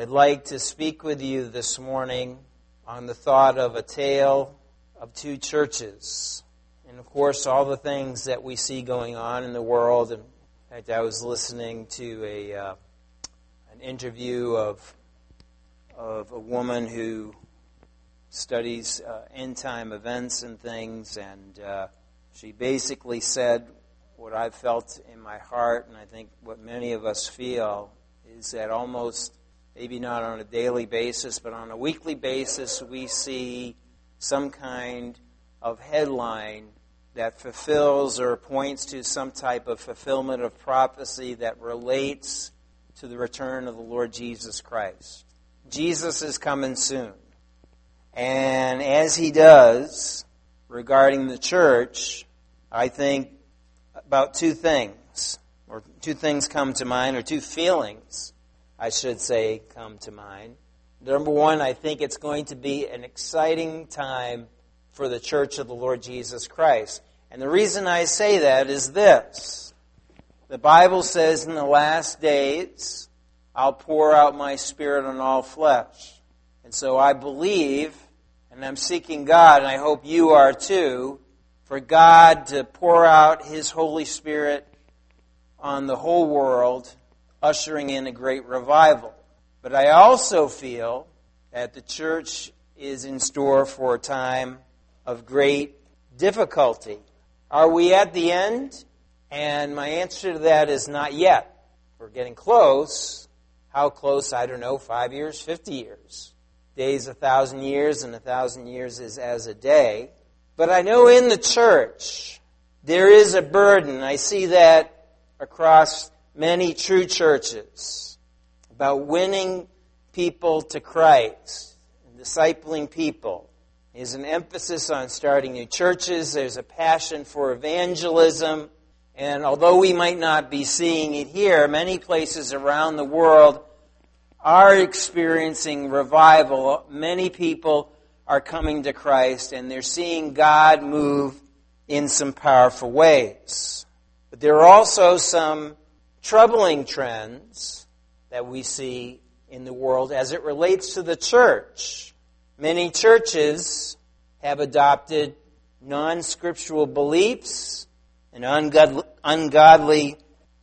I'd like to speak with you this morning on the thought of a tale of two churches. And of course, all the things that we see going on in the world. In fact, I was listening to an interview of a woman who studies end-time events and things, and she basically said what I've felt in my heart, and I think what many of us feel, is that almost, maybe not on a daily basis, but on a weekly basis, we see some kind of headline that fulfills or points to some type of fulfillment of prophecy that relates to the return of the Lord Jesus Christ. Jesus is coming soon. And as he does, regarding the church, I think about two things, or two things come to mind, or two feelings, I should say, come to mind. Number one, I think it's going to be an exciting time for the church of the Lord Jesus Christ. And the reason I say that is this. The Bible says in the last days, I'll pour out my Spirit on all flesh. And so I believe, and I'm seeking God, and I hope you are too, for God to pour out His Holy Spirit on the whole world, ushering in a great revival. But I also feel that the church is in store for a time of great difficulty. Are we at the end? And my answer to that is not yet. We're getting close. How close? I don't know, 5 years, 50 years. Days 1,000 years, and 1,000 years is as a day. But I know in the church there is a burden. I see that across many true churches about winning people to Christ and discipling people. There's an emphasis on starting new churches. There's a passion for evangelism. And although we might not be seeing it here, many places around the world are experiencing revival. Many people are coming to Christ, and they're seeing God move in some powerful ways. But there are also some troubling trends that we see in the world as it relates to the church. Many churches have adopted non-scriptural beliefs and ungodly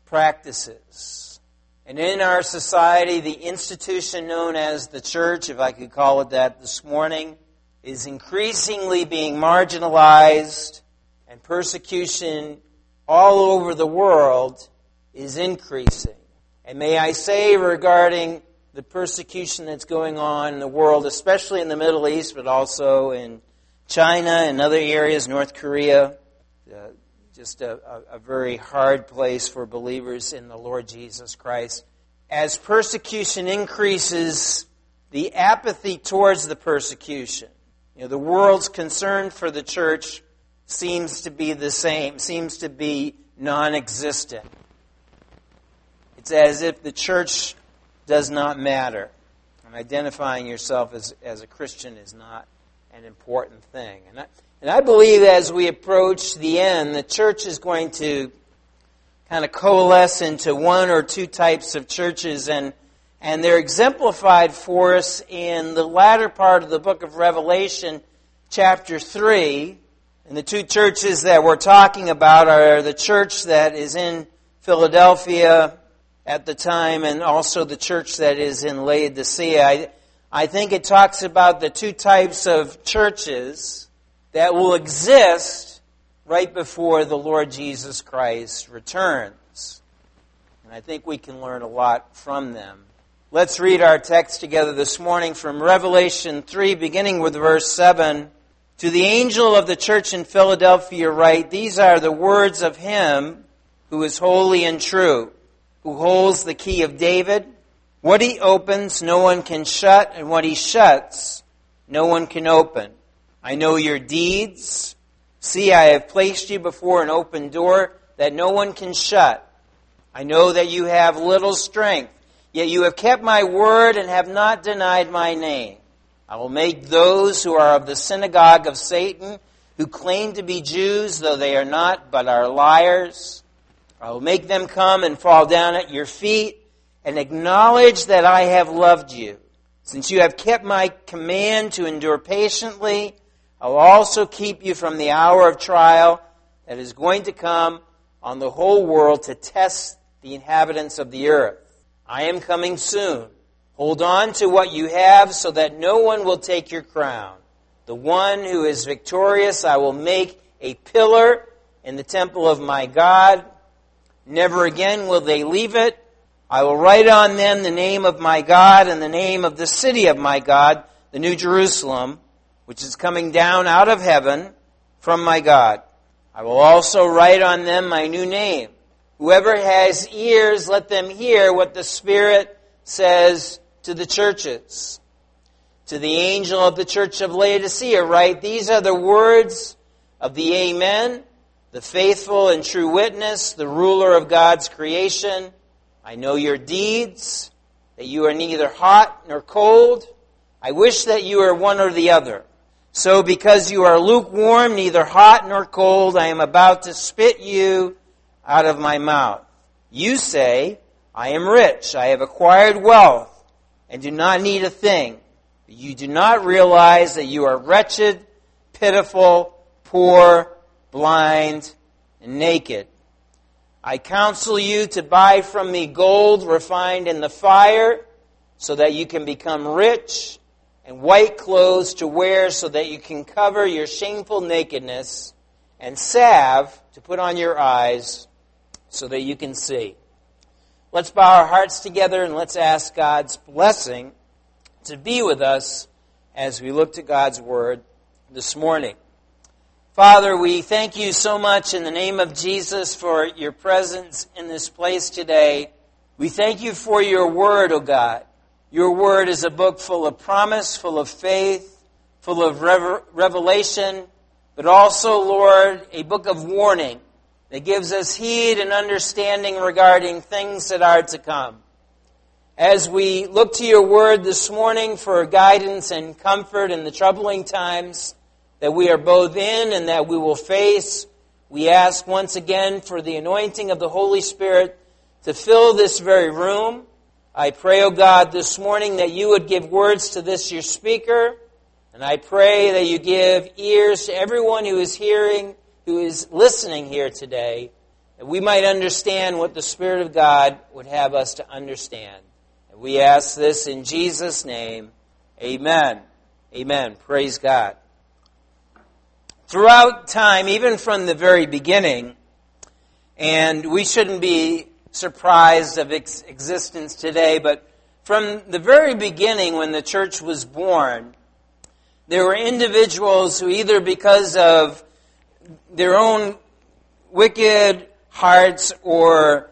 practices. And in our society, the institution known as the church, if I could call it that this morning, is increasingly being marginalized, and persecution all over the world is increasing. And may I say regarding the persecution that's going on in the world, especially in the Middle East, but also in China and other areas, North Korea, just a very hard place for believers in the Lord Jesus Christ. As persecution increases, the apathy towards the persecution, the world's concern for the church seems to be the same, seems to be non-existent. It's as if the church does not matter. And identifying yourself as a Christian is not an important thing. And I believe as we approach the end, the church is going to kind of coalesce into one or two types of churches, and they're exemplified for us in the latter part of the book of Revelation, chapter 3. And the two churches that we're talking about are the church that is in Philadelphia at the time, and also the church that is in Laodicea. I think it talks about the two types of churches that will exist right before the Lord Jesus Christ returns. And I think we can learn a lot from them. Let's read our text together this morning from Revelation 3, beginning with verse 7. To the angel of the church in Philadelphia write, these are the words of him who is holy and true, who holds the key of David. What he opens, no one can shut, and what he shuts, no one can open. I know your deeds. See, I have placed you before an open door that no one can shut. I know that you have little strength, yet you have kept my word and have not denied my name. I will make those who are of the synagogue of Satan, who claim to be Jews, though they are not, but are liars. I will make them come and fall down at your feet and acknowledge that I have loved you. Since you have kept my command to endure patiently, I will also keep you from the hour of trial that is going to come on the whole world to test the inhabitants of the earth. I am coming soon. Hold on to what you have so that no one will take your crown. The one who is victorious I will make a pillar in the temple of my God. Never again will they leave it. I will write on them the name of my God and the name of the city of my God, the New Jerusalem, which is coming down out of heaven from my God. I will also write on them my new name. Whoever has ears, let them hear what the Spirit says to the churches. To the angel of the church of Laodicea write, these are the words of the Amen, the faithful and true witness, the ruler of God's creation. I know your deeds, that you are neither hot nor cold. I wish that you were one or the other. So because you are lukewarm, neither hot nor cold, I am about to spit you out of my mouth. You say, I am rich, I have acquired wealth, and do not need a thing. But you do not realize that you are wretched, pitiful, poor, blind, and naked. I counsel you to buy from me gold refined in the fire, so that you can become rich, and white clothes to wear so that you can cover your shameful nakedness, and salve to put on your eyes so that you can see. Let's bow our hearts together and let's ask God's blessing to be with us as we look to God's Word this morning. Father, we thank you so much in the name of Jesus for your presence in this place today. We thank you for your Word, O God. Your Word is a book full of promise, full of faith, full of revelation, but also, Lord, a book of warning that gives us heed and understanding regarding things that are to come. As we look to your Word this morning for guidance and comfort in the troubling times that we are both in and that we will face, we ask once again for the anointing of the Holy Spirit to fill this very room. I pray, O God, this morning that you would give words to this your speaker, and I pray that you give ears to everyone who is hearing, who is listening here today, that we might understand what the Spirit of God would have us to understand. And we ask this in Jesus' name. Amen. Amen. Praise God. Throughout time, even from the very beginning, and we shouldn't be surprised of its existence today, but from the very beginning when the church was born, there were individuals who either because of their own wicked hearts or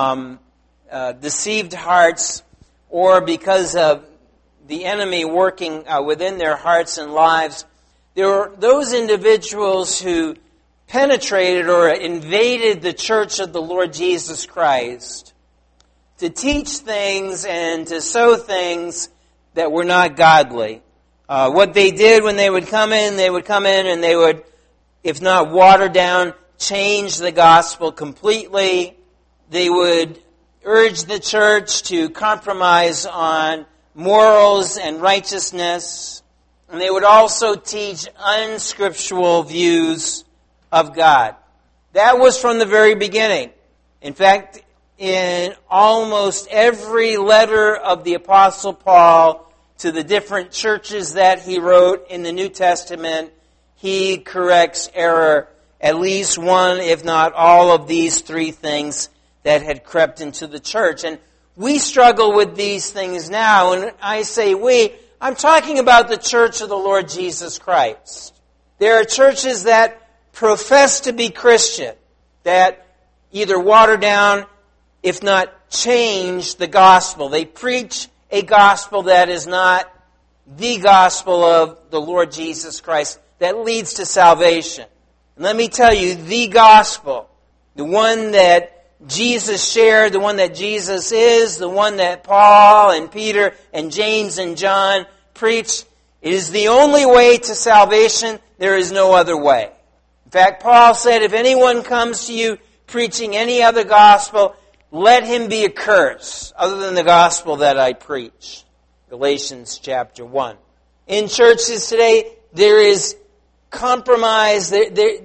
deceived hearts, or because of the enemy working within their hearts and lives, there were those individuals who penetrated or invaded the church of the Lord Jesus Christ to teach things and to sow things that were not godly. What they did when they would come in and they would, if not water down, change the gospel completely. They would urge the church to compromise on morals and righteousness. And they would also teach unscriptural views of God. That was from the very beginning. In fact, in almost every letter of the Apostle Paul to the different churches that he wrote in the New Testament, he corrects error, at least one, if not all of these three things that had crept into the church. And we struggle with these things now. And I say we, I'm talking about the church of the Lord Jesus Christ. There are churches that profess to be Christian, that either water down, if not change the gospel. They preach a gospel that is not the gospel of the Lord Jesus Christ that leads to salvation. And let me tell you, the gospel, the one that Jesus shared, the one that Jesus is, the one that Paul and Peter and James and John preached, it is the only way to salvation. There is no other way. In fact, Paul said, if anyone comes to you preaching any other gospel, let him be accursed, other than the gospel that I preach. Galatians chapter 1. In churches today, there is compromise. There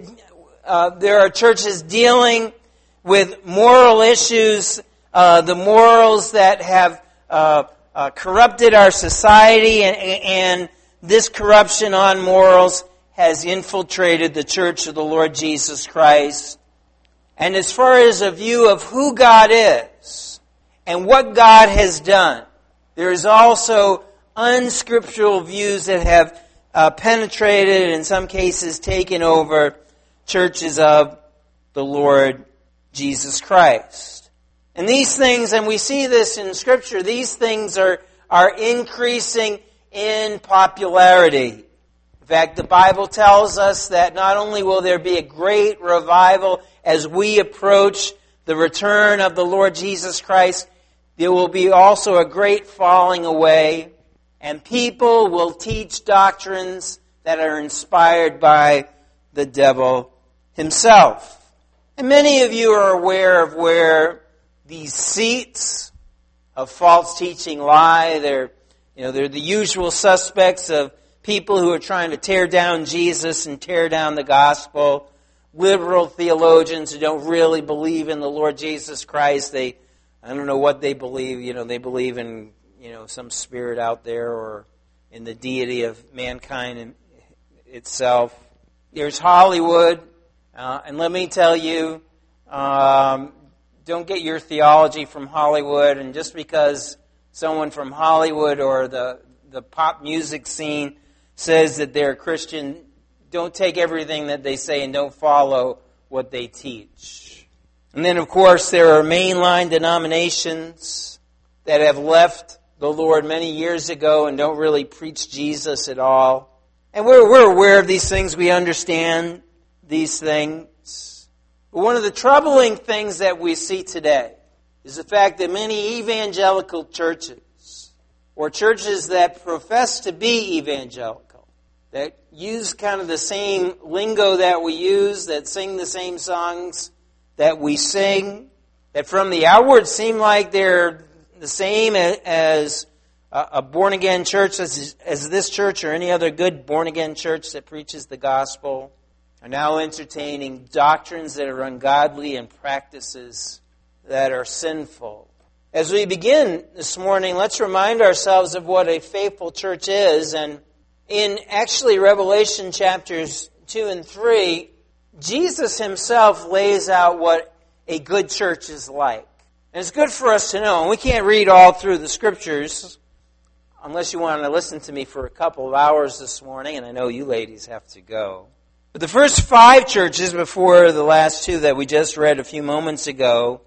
are churches dealing with moral issues, the morals that have corrupted our society, and this corruption on morals has infiltrated the church of the Lord Jesus Christ. And as far as a view of who God is and what God has done, there is also unscriptural views that have penetrated and in some cases taken over churches of the Lord Jesus Christ. And these things, and we see this in Scripture, these things are increasing in popularity. In fact, the Bible tells us that not only will there be a great revival as we approach the return of the Lord Jesus Christ, there will be also a great falling away, and people will teach doctrines that are inspired by the devil himself. And many of you are aware of where these seats of false teaching lie. They're the usual suspects of people who are trying to tear down Jesus and tear down the gospel. Liberal theologians who don't really believe in the Lord Jesus Christ. I don't know what they believe. They believe in, some spirit out there or in the deity of mankind itself. There's Hollywood. And let me tell you, don't get your theology from Hollywood. And just because someone from Hollywood or the pop music scene says that they're a Christian, don't take everything that they say and don't follow what they teach. And then, of course, there are mainline denominations that have left the Lord many years ago and don't really preach Jesus at all. And we're aware of these things. We understand these things. But one of the troubling things that we see today is the fact that many evangelical churches, or churches that profess to be evangelical, that use kind of the same lingo that we use, that sing the same songs that we sing, that from the outward seem like they're the same as a born-again church as this church or any other good born-again church that preaches the gospel, are now entertaining doctrines that are ungodly and practices that are sinful. As we begin this morning, let's remind ourselves of what a faithful church is. And in actually Revelation chapters 2 and 3, Jesus himself lays out what a good church is like. And it's good for us to know. And we can't read all through the Scriptures unless you want to listen to me for a couple of hours this morning, and I know you ladies have to go. But the first 5 churches before the last 2 that we just read a few moments ago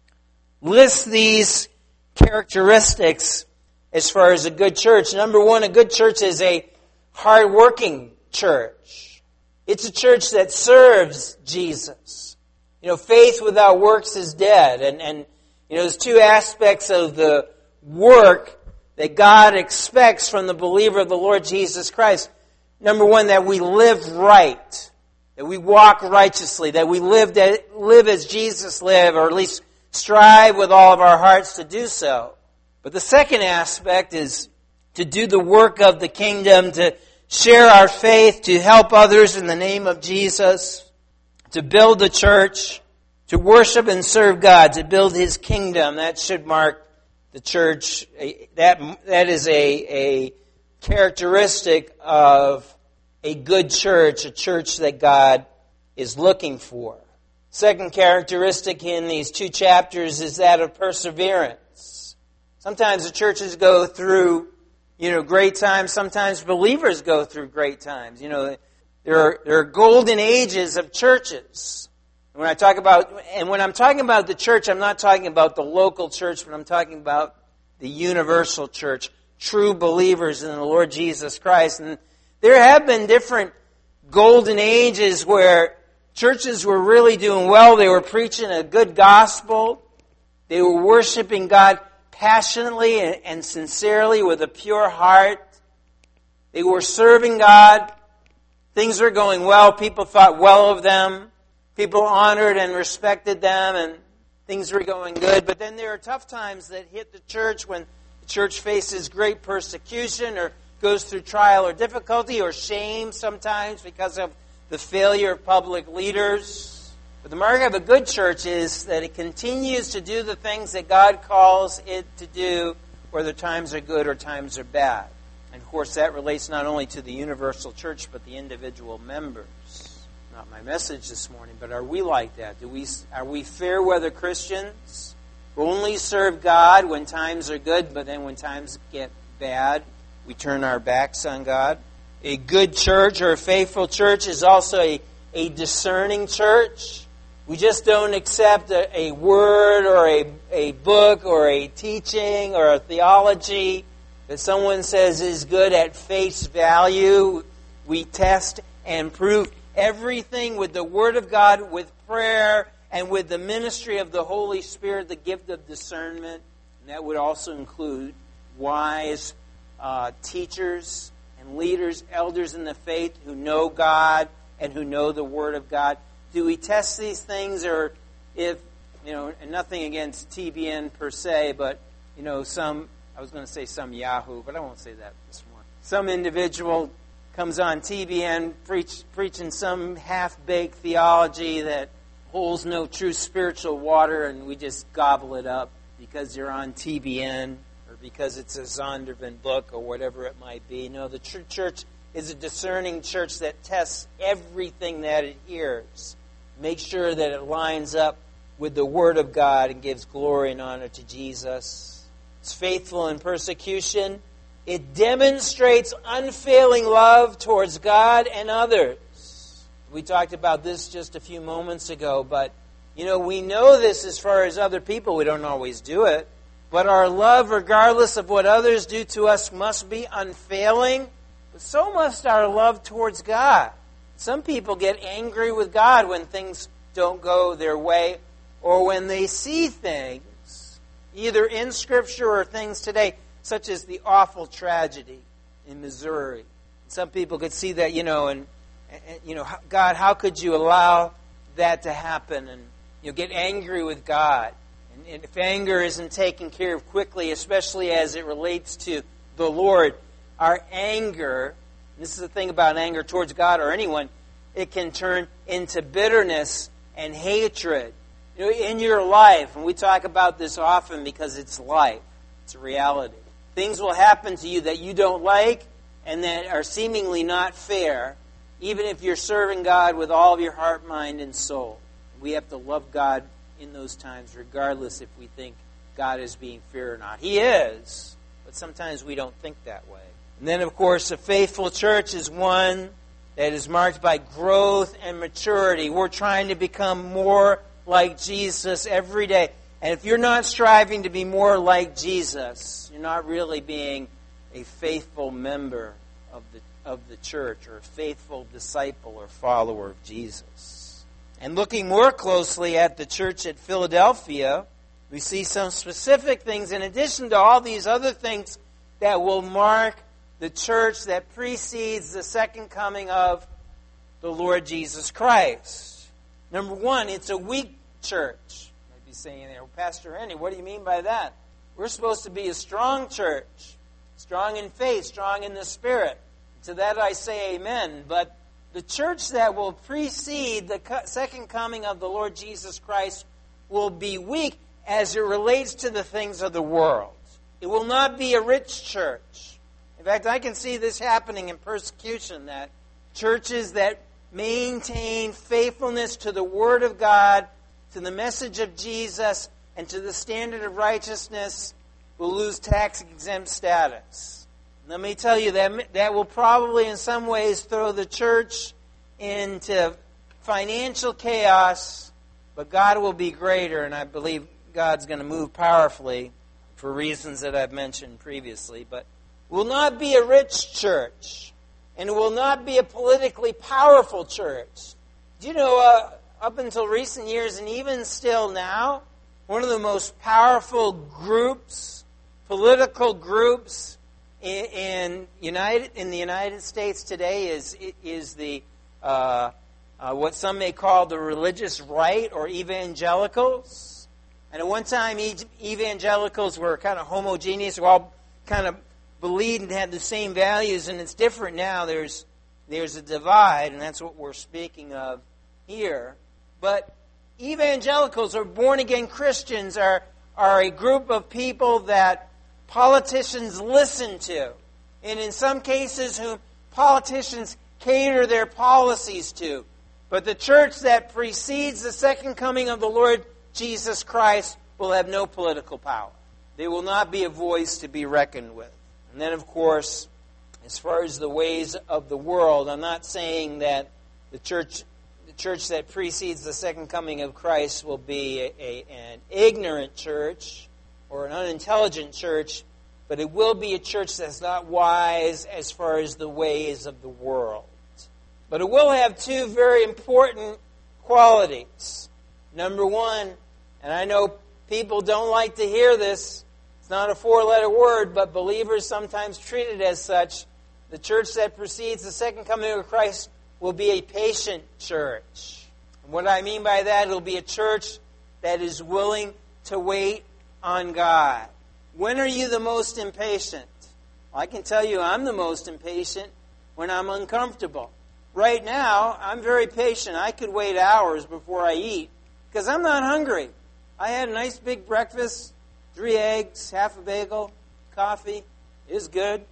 list these characteristics as far as a good church. Number 1, a good church is a hard-working church. It's a church that serves Jesus. Faith without works is dead. And there's 2 aspects of the work that God expects from the believer of the Lord Jesus Christ. Number 1, that we live right, that we walk righteously, that we live as Jesus lived, or at least strive with all of our hearts to do so. But the second aspect is to do the work of the kingdom, to share our faith, to help others in the name of Jesus, to build the church, to worship and serve God, to build His kingdom. That should mark the church. That is a characteristic of a good church, a church that God is looking for. Second characteristic in these 2 chapters is that of perseverance. Sometimes the churches go through, great times. Sometimes believers go through great times. There are golden ages of churches. When I'm talking about the church, I'm not talking about the local church, but I'm talking about the universal church, true believers in the Lord Jesus Christ. And there have been different golden ages where churches were really doing well. They were preaching a good gospel. They were worshiping God passionately and sincerely with a pure heart. They were serving God. Things were going well. People thought well of them. People honored and respected them. things were going good. But then there are tough times that hit the church when the church faces great persecution or goes through trial or difficulty or shame sometimes because of the failure of public leaders. But the mark of a good church is that it continues to do the things that God calls it to do, whether times are good or times are bad. And of course that relates not only to the universal church, but the individual members. Not my message this morning, but are we like that? Are we fair weather Christians who only serve God when times are good, but then when times get bad, we turn our backs on God? A good church or a faithful church is also a discerning church. We just don't accept a word or a book or a teaching or a theology that someone says is good at face value. We test and prove everything with the Word of God, with prayer, and with the ministry of the Holy Spirit, the gift of discernment. And that would also include wise teachers and leaders, elders in the faith who know God and who know the Word of God. Do we test these things, or if, and nothing against TBN per se, but, I was going to say some Yahoo, but I won't say that this morning. Some individual comes on TBN preaching some half-baked theology that holds no true spiritual water, and we just gobble it up because you're on TBN or because it's a Zondervan book or whatever it might be. No, the true church is a discerning church that tests everything that it hears. Make sure that it lines up with the Word of God and gives glory and honor to Jesus. It's faithful in persecution. It demonstrates unfailing love towards God and others. We talked about this just a few moments ago, but, we know this as far as other people. We don't always do it. But our love, regardless of what others do to us, must be unfailing. But so must our love towards God. Some people get angry with God when things don't go their way, or when they see things, either in Scripture or things today, such as the awful tragedy in Missouri. Some people could see that, God, how could you allow that to happen? And get angry with God. And if anger isn't taken care of quickly, especially as it relates to the Lord, our anger, this is the thing about anger towards God or anyone, it can turn into bitterness and hatred. In your life, and we talk about this often because it's life, it's a reality. Things will happen to you that you don't like and that are seemingly not fair, even if you're serving God with all of your heart, mind, and soul. We have to love God in those times, regardless if we think God is being fair or not. He is, but sometimes we don't think that way. And then, of course, a faithful church is one that is marked by growth and maturity. We're trying to become more like Jesus every day. And if you're not striving to be more like Jesus, you're not really being a faithful member of the church or a faithful disciple or follower of Jesus. And looking more closely at the church at Philadelphia, we see some specific things in addition to all these other things that will mark the church that precedes the second coming of the Lord Jesus Christ. Number one, it's a weak church. You might be saying, Pastor Henry, what do you mean by that? We're supposed to be a strong church, strong in faith, strong in the Spirit. To that I say amen. But the church that will precede the second coming of the Lord Jesus Christ will be weak as it relates to the things of the world. It will not be a rich church. In fact, I can see this happening in persecution, that churches that maintain faithfulness to the Word of God, to the message of Jesus, and to the standard of righteousness will lose tax-exempt status. Let me tell you, that will probably in some ways throw the church into financial chaos, but God will be greater, and I believe God's going to move powerfully for reasons that I've mentioned previously. But it will not be a rich church. And it will not be a politically powerful church. Do you know, up until recent years, and even still now, one of the most powerful groups, political groups in the United States today is the what some may call the religious right or evangelicals. And at one time, evangelicals were kind of homogeneous. We all kind of believed and had the same values, and it's different now. There's a divide, and that's what we're speaking of here. But evangelicals, or born-again Christians, are a group of people that politicians listen to. And in some cases, whom politicians cater their policies to. But the church that precedes the second coming of the Lord Jesus Christ will have no political power. They will not be a voice to be reckoned with. And then, of course, as far as the ways of the world, I'm not saying that the church that precedes the second coming of Christ will be an ignorant church or an unintelligent church, but it will be a church that's not wise as far as the ways of the world. But it will have two very important qualities. Number one, and I know people don't like to hear this, it's not a four-letter word, but believers sometimes treat it as such. The church that precedes the second coming of Christ will be a patient church. And what I mean by that, it'll be a church that is willing to wait on God. When are you the most impatient? Well, I can tell you I'm the most impatient when I'm uncomfortable. Right now, I'm very patient. I could wait hours before I eat because I'm not hungry. I had a nice big breakfast, 3 eggs, half a bagel, coffee. It was good.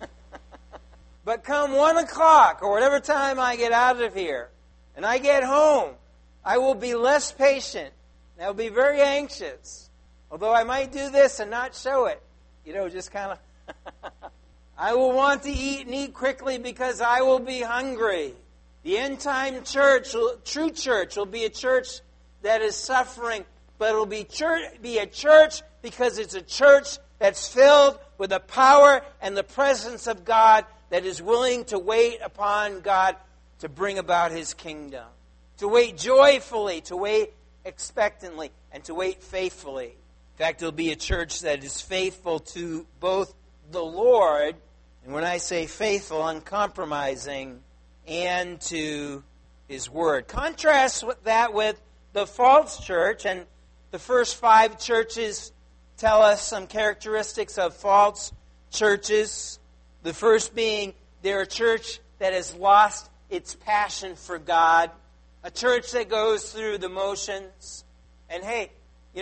But come 1 o'clock or whatever time I get out of here and I get home, I will be less patient. I will be very anxious. Although I might do this and not show it. Just kind of... I will want to eat and eat quickly because I will be hungry. The end-time church, true church, will be a church that is suffering, but it will be a church because it's a church that's filled with the power and the presence of God, that is willing to wait upon God to bring about His kingdom. To wait joyfully, to wait expectantly, and to wait faithfully. In fact, it'll be a church that is faithful to both the Lord, and when I say faithful, uncompromising, and to His Word. Contrast that with the false church, and the first 5 churches tell us some characteristics of false churches. The first being, they're a church that has lost its passion for God. A church that goes through the motions. And hey,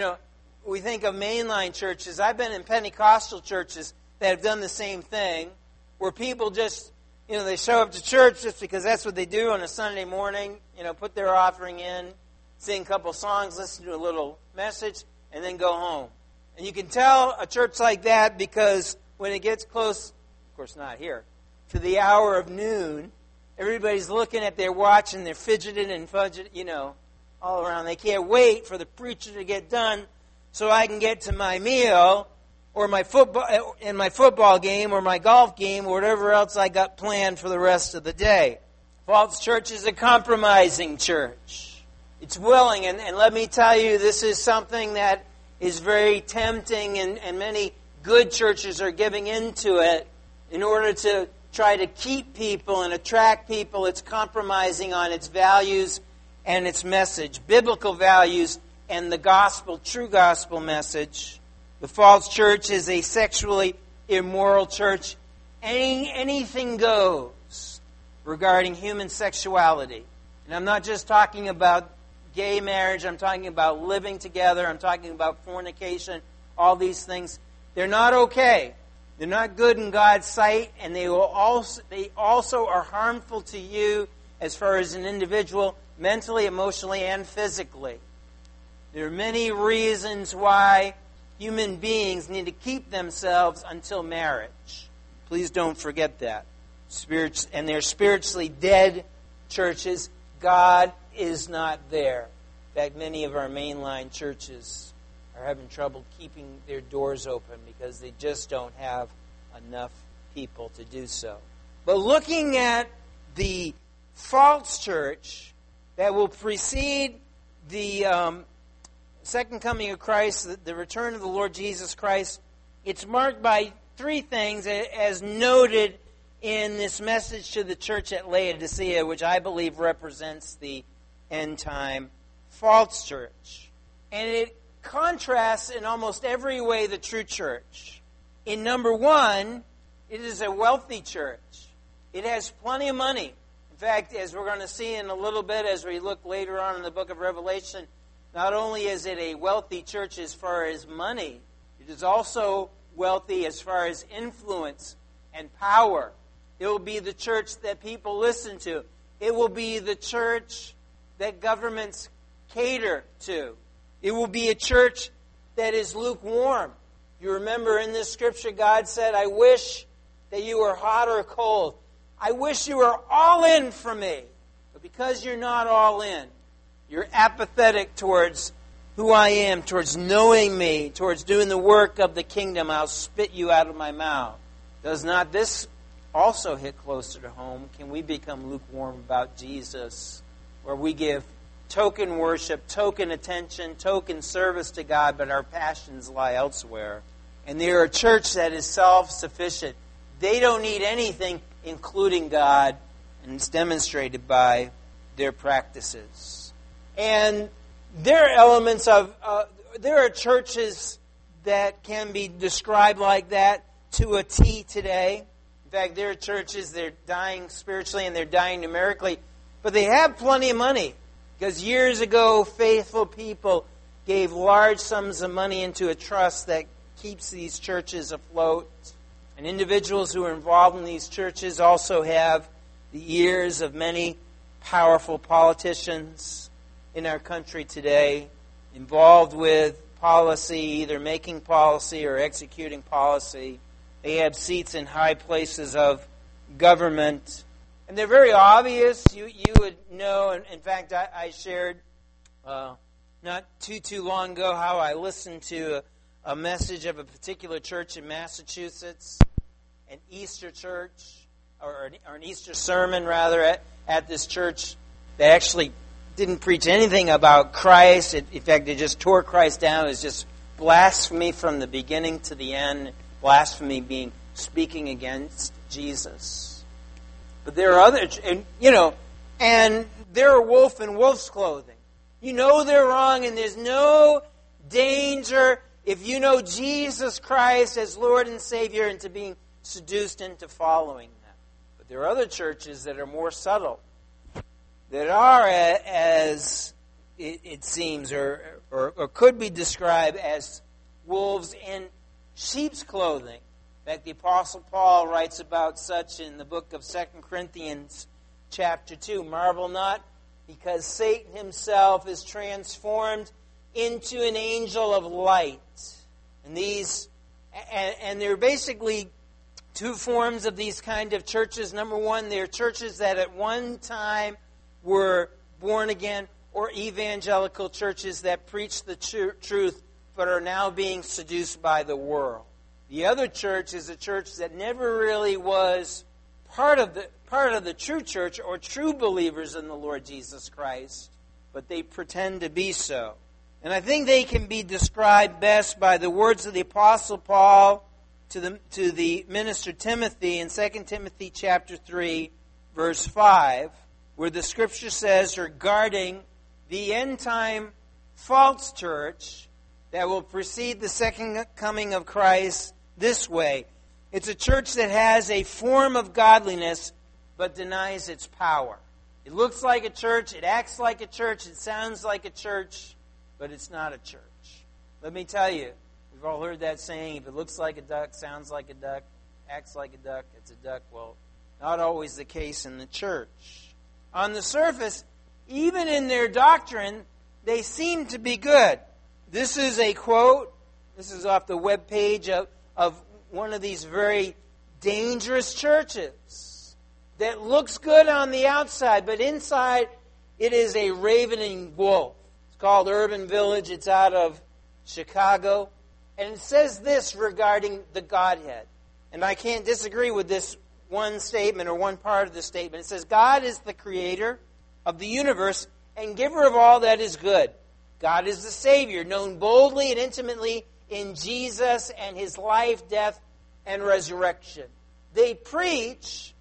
we think of mainline churches. I've been in Pentecostal churches that have done the same thing, where people just, they show up to church just because that's what they do on a Sunday morning, put their offering in, sing a couple songs, listen to a little message, and then go home. And you can tell a church like that because when it gets close, of course not here, to the hour of noon, everybody's looking at their watch and they're fidgeting and fudgeting, all around. They can't wait for the preacher to get done so I can get to my meal or my football game or my golf game or whatever else I got planned for the rest of the day. False church is a compromising church. It's willing, and let me tell you, this is something that is very tempting, and many good churches are giving into it in order to try to keep people and attract people. It's compromising on its values and its message, biblical values and the gospel, true gospel message. The false church is a sexually immoral church. Anything goes regarding human sexuality. And I'm not just talking about gay marriage. I'm talking about living together. I'm talking about fornication. All these things. They're not okay. They're not good in God's sight. And they also are harmful to you as far as an individual, mentally, emotionally, and physically. There are many reasons why human beings need to keep themselves until marriage. Please don't forget that. And they're spiritually dead churches. God is not there. In fact, many of our mainline churches are having trouble keeping their doors open because they just don't have enough people to do so. But looking at the false church that will precede the second coming of Christ, the return of the Lord Jesus Christ, it's marked by 3 things as noted in this message to the church at Laodicea, which I believe represents the end-time false church. And contrasts in almost every way the true church. In number one, it is a wealthy church. It has plenty of money. In fact, as we're going to see in a little bit as we look later on in the book of Revelation, not only is it a wealthy church as far as money, it is also wealthy as far as influence and power. It will be the church that people listen to. It will be the church that governments cater to. It will be a church that is lukewarm. You remember in this scripture, God said, I wish that you were hot or cold. I wish you were all in for me. But because you're not all in, you're apathetic towards who I am, towards knowing me, towards doing the work of the kingdom, I'll spit you out of my mouth. Does not this also hit closer to home? Can we become lukewarm about Jesus, where we give token worship, token attention, token service to God, but our passions lie elsewhere? And they're a church that is self-sufficient. They don't need anything, including God, and it's demonstrated by their practices. And there are elements of, there are churches that can be described like that to a T today. In fact, there are churches, they're dying spiritually and they're dying numerically, but they have plenty of money. Because years ago, faithful people gave large sums of money into a trust that keeps these churches afloat. And individuals who are involved in these churches also have the ears of many powerful politicians in our country today, involved with policy, either making policy or executing policy. They have seats in high places of government. And they're very obvious. You would know. And in fact, I shared not too long ago how I listened to a message of a particular church in Massachusetts, an Easter church, or an Easter sermon, rather, at this church. They actually didn't preach anything about Christ. In fact, they just tore Christ down. It was just blasphemy from the beginning to the end. Blasphemy being speaking against Jesus. But there are other, and they're a wolf in wolf's clothing. You know they're wrong, and there's no danger if you know Jesus Christ as Lord and Savior into being seduced into following them. But there are other churches that are more subtle, that are, as it seems, or could be described as wolves in sheep's clothing. In fact, the Apostle Paul writes about such in the book of 2 Corinthians chapter 2. Marvel not, because Satan himself is transformed into an angel of light. And there are basically two forms of these kind of churches. Number one, they're churches that at one time were born again, or evangelical churches that preach the truth but are now being seduced by the world. The other church is a church that never really was part of the true church or true believers in the Lord Jesus Christ, but they pretend to be so. And I think they can be described best by the words of the Apostle Paul to the minister Timothy in 2 Timothy chapter 3, verse 5, where the Scripture says regarding the end-time false church that will precede the second coming of Christ this way. It's a church that has a form of godliness but denies its power. It looks like a church, it acts like a church, it sounds like a church, but it's not a church. Let me tell you, we've all heard that saying, if it looks like a duck, sounds like a duck, acts like a duck, it's a duck. Well, not always the case in the church. On the surface, even in their doctrine, they seem to be good. This is a quote. This is off the webpage of one of these very dangerous churches that looks good on the outside, but inside it is a ravening wolf. It's called Urban Village. It's out of Chicago. And it says this regarding the Godhead. And I can't disagree with this one statement or one part of the statement. It says, God is the creator of the universe and giver of all that is good. God is the Savior, known boldly and intimately in Jesus and His life, death, and resurrection. They preach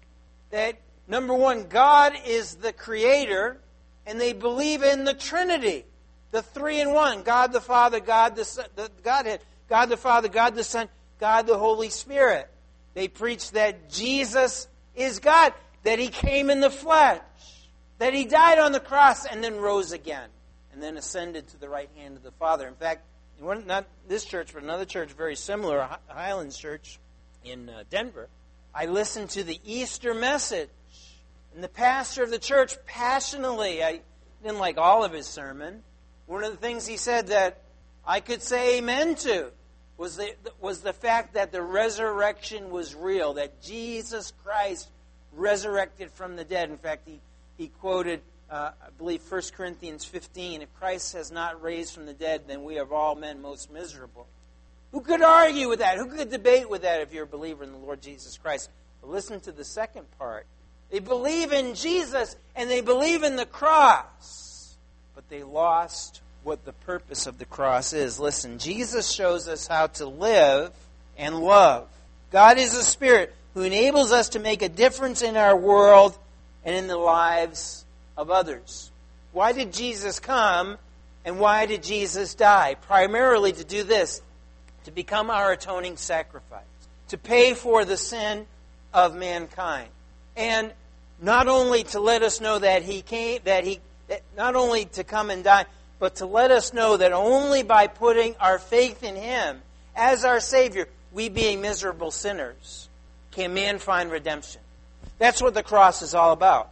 that, number one, God is the Creator, and they believe in the Trinity. The three in one. God the Father, God the Son, the Godhead. God the Father, God the Son, God the Holy Spirit. They preach that Jesus is God, that He came in the flesh, that He died on the cross and then rose again, and then ascended to the right hand of the Father. In fact, not this church, but another church very similar, Highlands Church in Denver, I listened to the Easter message. And the pastor of the church passionately, I didn't like all of his sermon, one of the things he said that I could say amen to was the fact that the resurrection was real, that Jesus Christ resurrected from the dead. In fact, he quoted, I believe, 1 Corinthians 15, if Christ has not raised from the dead, then we are of all men most miserable. Who could argue with that? Who could debate with that if you're a believer in the Lord Jesus Christ? But listen to the second part. They believe in Jesus and they believe in the cross, but they lost what the purpose of the cross is. Listen, Jesus shows us how to live and love. God is a Spirit who enables us to make a difference in our world and in the lives of others. Why did Jesus come and why did Jesus die? Primarily to do this, to become our atoning sacrifice, to pay for the sin of mankind. And not only to let us know that He came, not only to come and die, but to let us know that only by putting our faith in Him as our Savior, we being miserable sinners, can man find redemption. That's what the cross is all about.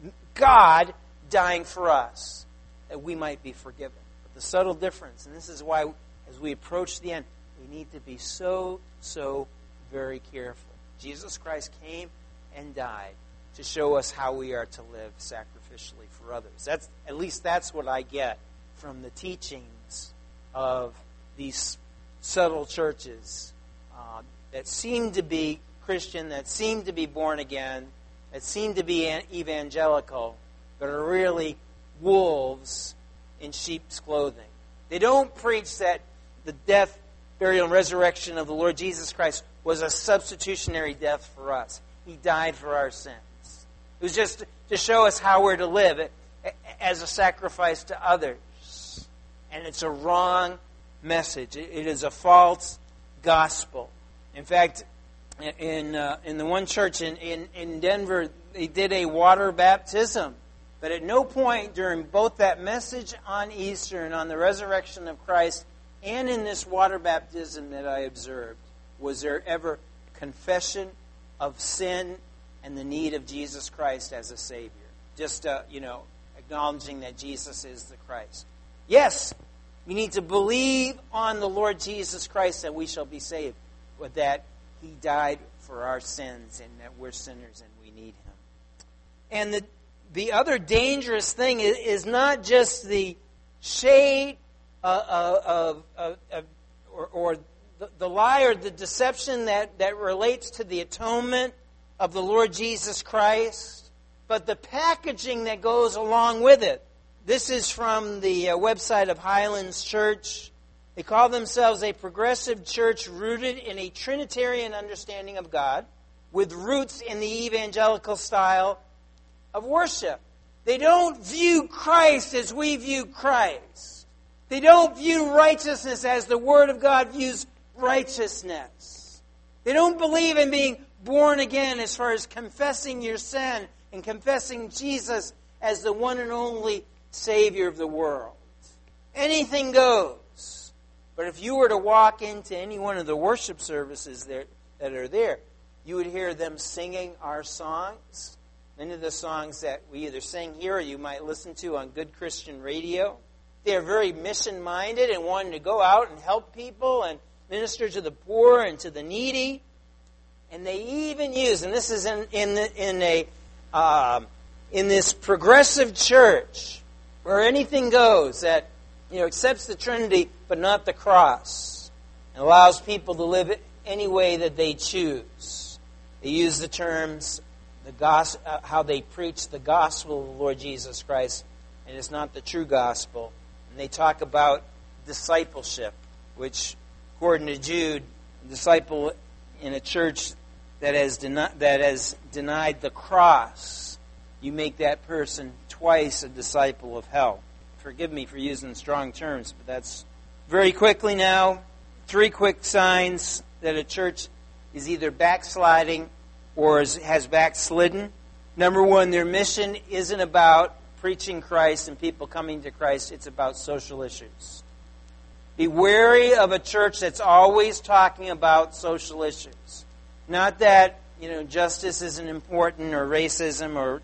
God dying for us, that we might be forgiven. But the subtle difference, and this is why as we approach the end, we need to be so very careful. Jesus Christ came and died to show us how we are to live sacrificially for others. At least that's what I get from the teachings of these subtle churches that seem to be Christian, that seem to be born again, that seem to be evangelical, but are really wolves in sheep's clothing. They don't preach that the death, burial, and resurrection of the Lord Jesus Christ was a substitutionary death for us. He died for our sins. It was just to show us how we're to live as a sacrifice to others. And it's a wrong message. It is a false gospel. In fact, in the one church in Denver, they did a water baptism. But at no point during both that message on Easter and on the resurrection of Christ and in this water baptism that I observed, was there ever confession of sin and the need of Jesus Christ as a Savior. Just, acknowledging that Jesus is the Christ. Yes, we need to believe on the Lord Jesus Christ that we shall be saved, but that He died for our sins and that we're sinners and we need Him. And the other dangerous thing is not just the shade or the lie or the deception that relates to the atonement of the Lord Jesus Christ, but the packaging that goes along with it. This is from the website of Highlands Church. They call themselves a progressive church rooted in a Trinitarian understanding of God with roots in the evangelical style of worship. They don't view Christ as we view Christ. They don't view righteousness as the Word of God views righteousness. They don't believe in being born again as far as confessing your sin and confessing Jesus as the one and only Savior of the world. Anything goes. But if you were to walk into any one of the worship services that are there, you would hear them singing our songs. Many of the songs that we either sing here or you might listen to on Good Christian Radio. They are very mission-minded and wanting to go out and help people and minister to the poor and to the needy. And they even use, and this is in this progressive church where anything goes, that accepts the Trinity but not the cross, and allows people to live it any way that they choose. They use the terms, how they preach the gospel of the Lord Jesus Christ, and it's not the true gospel. And they talk about discipleship, which, according to Jude, a disciple in a church that has denied the cross, you make that person twice a disciple of hell. forgive me for using strong terms, but that's very quickly now. 3 quick signs that a church is either backsliding or has backslidden. Number 1, their mission isn't about preaching Christ and people coming to Christ. It's about social issues. Be wary of a church that's always talking about social issues. Not that, justice isn't important or racism or,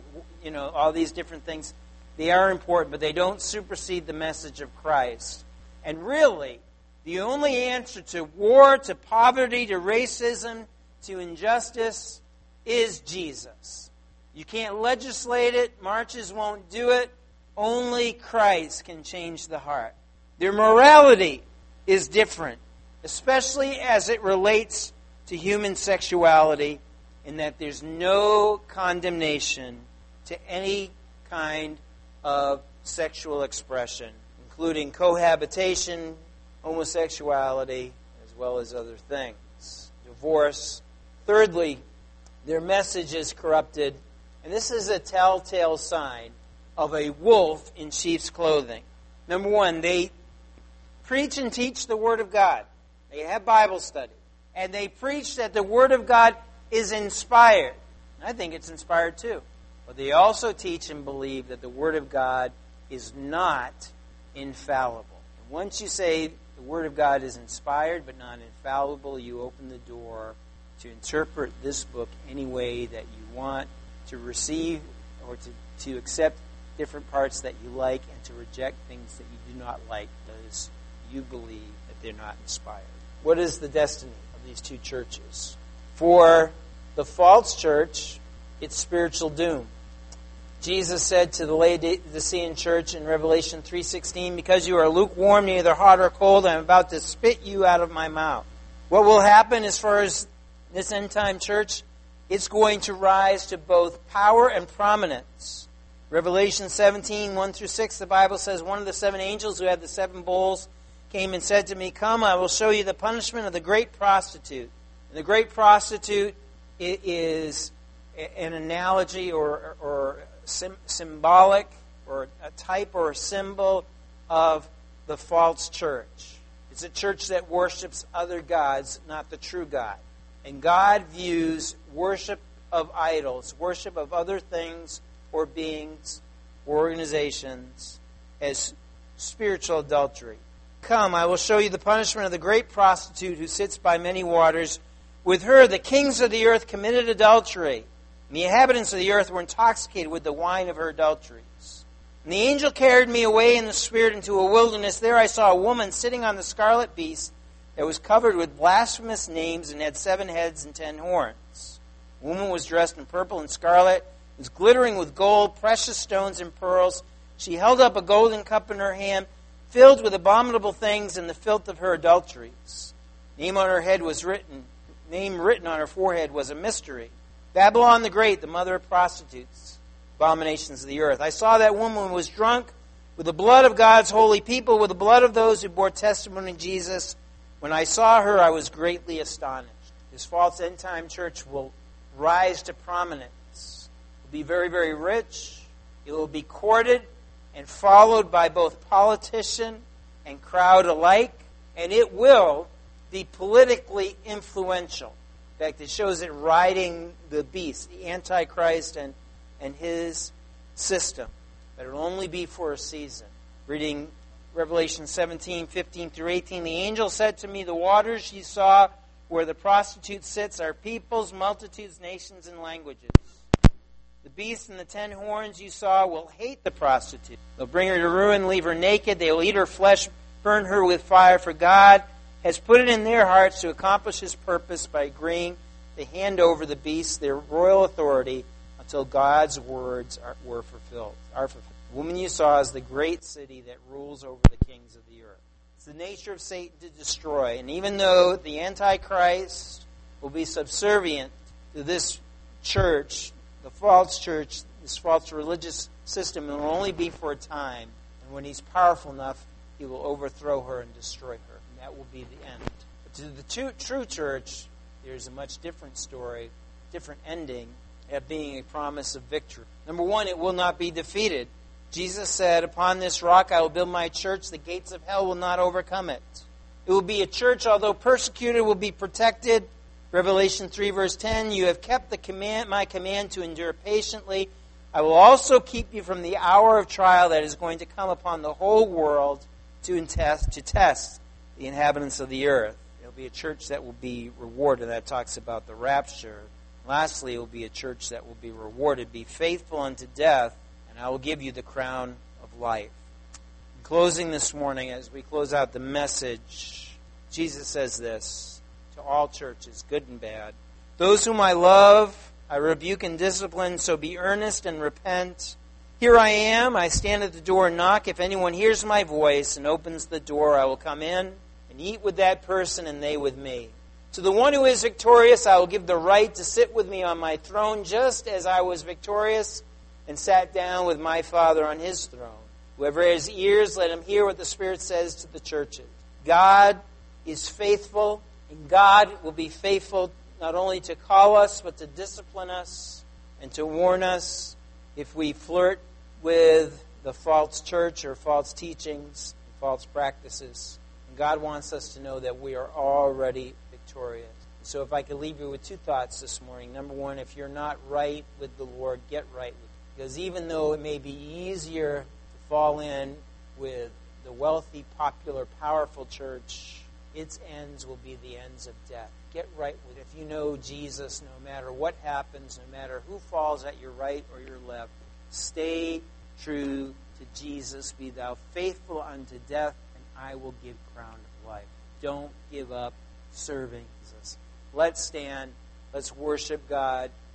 all these different things. They are important, but they don't supersede the message of Christ. And really, the only answer to war, to poverty, to racism, to injustice is Jesus. You can't legislate it. Marches won't do it. Only Christ can change the heart. Their morality is different, especially as it relates to human sexuality, in that there's no condemnation to any kind of sexual expression, including cohabitation, homosexuality, as well as other things. Divorce. Thirdly, their message is corrupted, and this is a telltale sign of a wolf in sheep's clothing. Number 1, they preach and teach the Word of God. They have Bible study. And they preach that the Word of God is inspired. I think it's inspired too. But they also teach and believe that the Word of God is not infallible. And once you say the Word of God is inspired but not infallible, you open the door to interpret this book any way that you want, to receive or to accept different parts that you like and to reject things that you do not like because you believe that they're not inspired. What is the destiny of these 2 churches? For the false church, it's spiritual doom. Jesus said to the Laodicean church in Revelation 3:16, "Because you are lukewarm, neither hot or cold, I am about to spit you out of my mouth." What will happen as far as this end-time church? It's going to rise to both power and prominence. Revelation 17:1-6, the Bible says, "One of the 7 angels who had the 7 bowls came and said to me, 'Come, I will show you the punishment of the great prostitute.'" And the great prostitute is an analogy or symbolic or a type or a symbol of the false church. It's a church that worships other gods, not the true God. And God views worship of idols, worship of other things or beings or organizations, as spiritual adultery. "Come, I will show you the punishment of the great prostitute who sits by many waters. With her the kings of the earth committed adultery, and the inhabitants of the earth were intoxicated with the wine of her adulteries. And the angel carried me away in the spirit into a wilderness. There I saw a woman sitting on the scarlet beast that was covered with blasphemous names and had 7 heads and 10 horns. The woman was dressed in purple and scarlet, was glittering with gold, precious stones, and pearls. She held up a golden cup in her hand, filled with abominable things and the filth of her adulteries. Name written on her forehead was a mystery. Babylon the Great, the mother of prostitutes, abominations of the earth. I saw that woman was drunk with the blood of God's holy people, with the blood of those who bore testimony to Jesus. When I saw her, I was greatly astonished." This false end-time church will rise to prominence. It will be very, very rich. It will be courted and followed by both politician and crowd alike. And it will be politically influential. In fact, it shows it riding the beast, the Antichrist and his system. But it will only be for a season. Reading Revelation 17:15-18, "The angel said to me, 'The waters you saw where the prostitute sits are peoples, multitudes, nations, and languages. The beast and the 10 horns you saw will hate the prostitute. They'll bring her to ruin, leave her naked. They will eat her flesh, burn her with fire. For God has put it in their hearts to accomplish His purpose by agreeing to hand over the beast their royal authority until God's words are fulfilled. The woman you saw is the great city that rules over the kings of the earth." It's the nature of Satan to destroy. And even though the Antichrist will be subservient to this church, the false church, this false religious system, it will only be for a time. And when he's powerful enough, he will overthrow her and destroy her. And that will be the end. But to the true church, there's a much different story, different ending, of being a promise of victory. Number one, it will not be defeated. Jesus said, "Upon this rock I will build my church. The gates of hell will not overcome it." It will be a church, although persecuted, will be protected. Revelation 3, verse 10, "You have kept my command to endure patiently. I will also keep you from the hour of trial that is going to come upon the whole world to test the inhabitants of the earth." It will be a church that will be rewarded. That talks about the rapture. Lastly, it will be a church that will be rewarded. "Be faithful unto death, and I will give you the crown of life." In closing this morning, as we close out the message, Jesus says this to all churches, good and bad: "Those whom I love, I rebuke and discipline, so be earnest and repent. Here I am, I stand at the door and knock. If anyone hears my voice and opens the door, I will come in and eat with that person and they with me. To the one who is victorious, I will give the right to sit with me on my throne, just as I was victorious and sat down with my Father on his throne. Whoever has ears, let him hear what the Spirit says to the churches." God is faithful, and God will be faithful not only to call us, but to discipline us and to warn us if we flirt with the false church or false teachings, false practices. And God wants us to know that we are already victorious. So if I could leave you with two thoughts this morning. Number one, if you're not right with the Lord, get right with Him. Because even though it may be easier to fall in with the wealthy, popular, powerful church, its ends will be the ends of death. Get right with it. If you know Jesus, no matter what happens, no matter who falls at your right or your left, stay true to Jesus. "Be thou faithful unto death, and I will give crown of life." Don't give up serving Jesus. Let's stand. Let's worship God.